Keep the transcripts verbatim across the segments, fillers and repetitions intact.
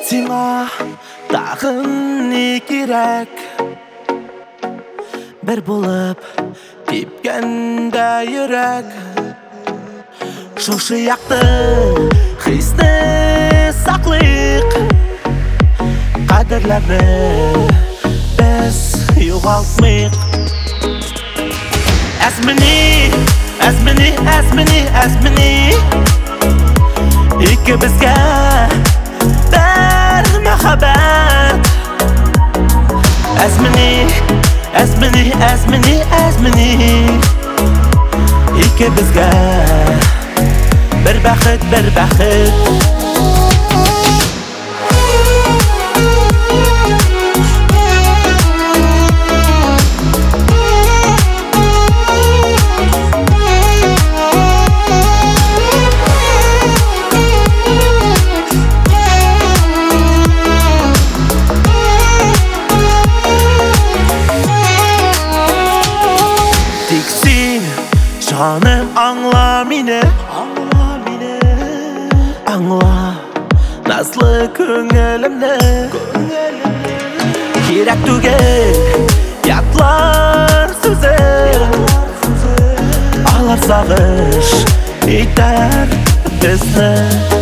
Сиңа тағын не керек? Бір болып тепкенде йөрәк. Шушы яктың хисне саклыйк, кадерләрне без югалтмыйк. Әзмени, әзмени, әзмени, әзмени, икебезгә бер мәхәббәт. Әзмени, әзмени, әзмени, әзмени, икебезгә бер бәхет, бер бәхет. Canım anla mini, anla mini, anla nazlı köngülümni. Kerek tugel yatlar sözü, ağlar sağış iter bizni.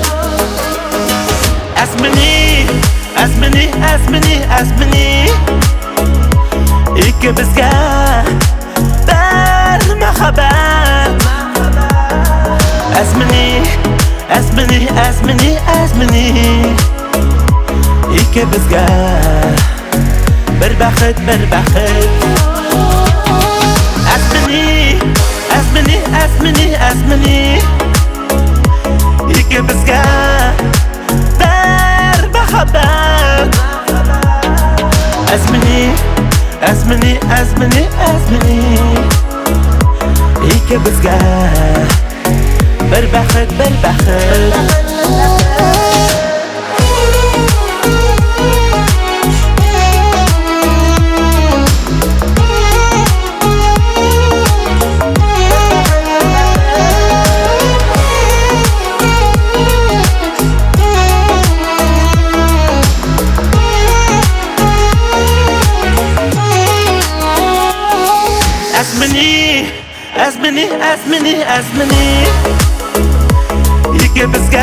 Esmini, esmini, esmini, esmini, ikimizga bir мәхәббәт. Әзмени, әзмени, әзмени, әзмени, икебезгә бер бәхет, бер бәхет. Әзмени, әзмени, әзмени, әзмени, икебезгә бер мәхәббәт. Әзмени, әзмени, әзмени, әзмени, ikebizga bir bәхет, bir bәхет. Әзмени, әзмени, әзмени, ikebizga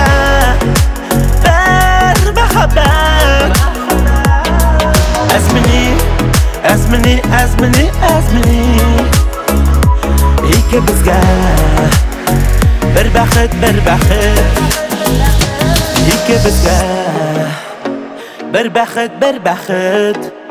bir мәхәббәт. Әзмени, әзмени, әзмени, әзмени, ikebizga bir бәхет, bir бәхет. Ikebizga bir бәхет, bir бәхет.